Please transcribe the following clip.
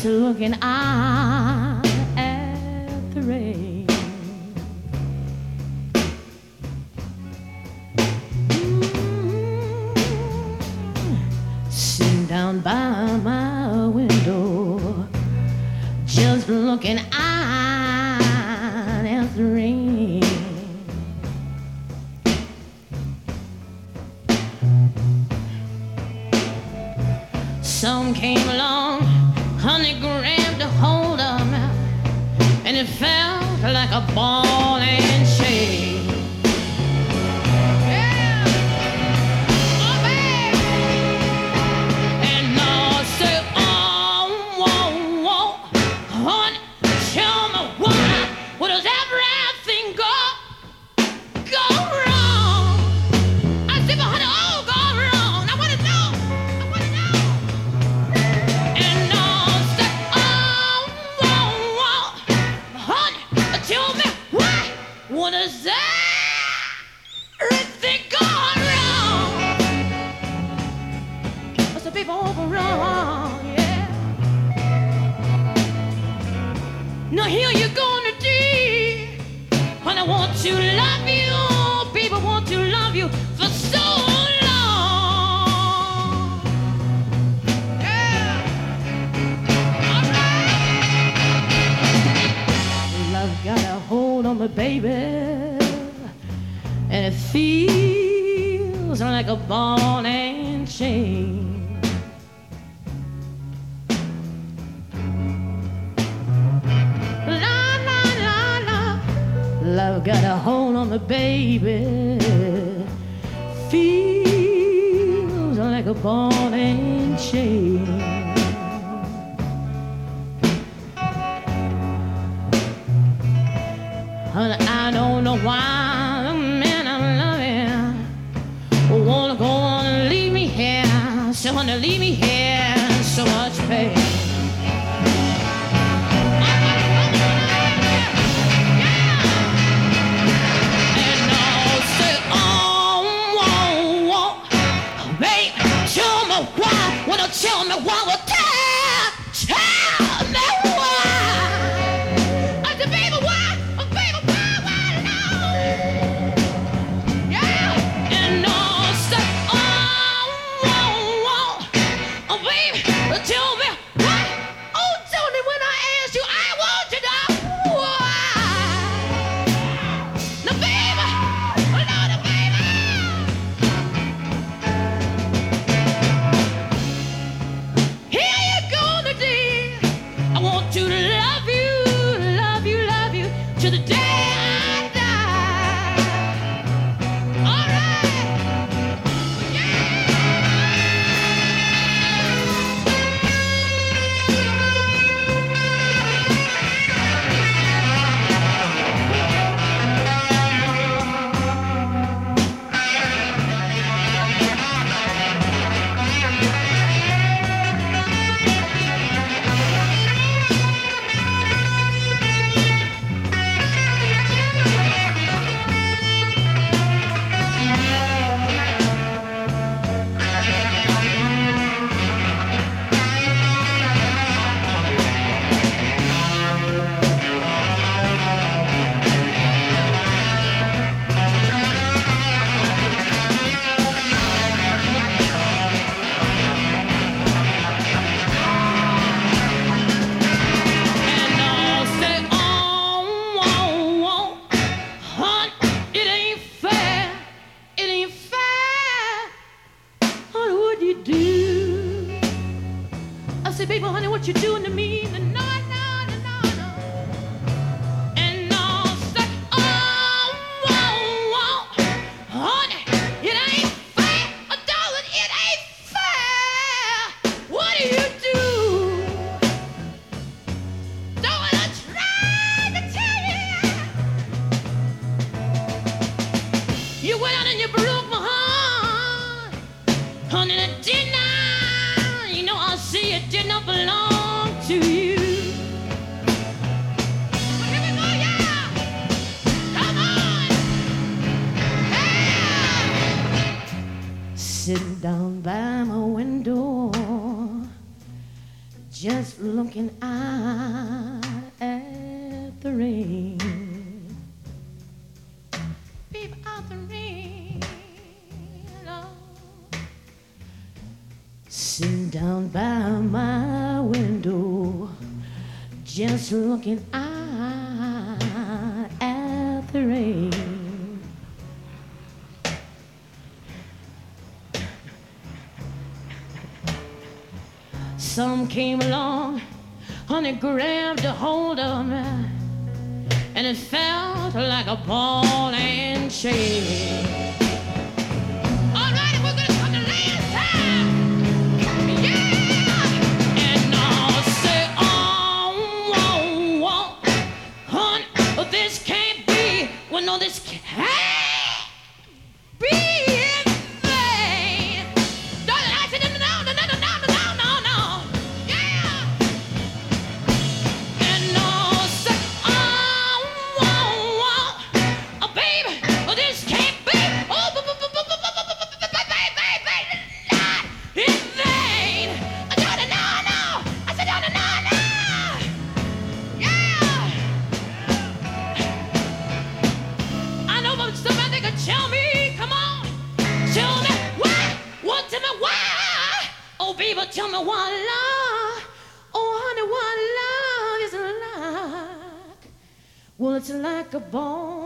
looking out at the rain. Sitting down by my window, just looking out at the rain. Some came along, honey, grabbed a hold of me, and it felt like a ball and chain. Yeah, oh baby, and I said, oh, honey, tell me why does everything go wrong? I said, but honey, all go wrong. I wanna know. What is everything gone wrong? What's the people over wrong? Yeah. Now here you gonna do, and I want to love you. People want to love you for so long. Yeah. All right. Love got a hold on me, baby, and it feels like a ball and chain. La la la la, love got a hold on me, baby, feels like a ball and chain. Honey, I don't know why the man I'm loving wanna go on and leave me here. So wanna leave me here in so much pain. And I'll say, oh, babe, tell me why. Wanna tell me why? Well, tell me why. I said, baby, why? Tell me why? Oh, tell me when I ask you, I want to know why. Now, baby, oh, no, baby. Here you go today. I want to love you, love you, love you to the day I die. All right. Yeah. Say, baby, honey, what you doing to me? No, no, no, no, no. And I'll say, honey, it ain't fair. Oh, darling, it ain't fair. What do you do? Darling, I tried to tell you. You went out and you broke my heart. Honey, it did not. You know, I see it did not belong to you. Here we go, yeah! Come on! Yeah! Sitting down by my window, just looking out at the rain. Peep out the rain, Lord. Sitting down by my window, just looking out at the rain. Some came along and it grabbed a hold of me, and it felt like a ball and chain. All right, we're gonna come to last time. Yeah! And I'll say, oh, honey, this can't be. Well, no, this can't be in vain. Darling, I said, no. Tell me what love, oh honey, what love is like. Well, it's like a ball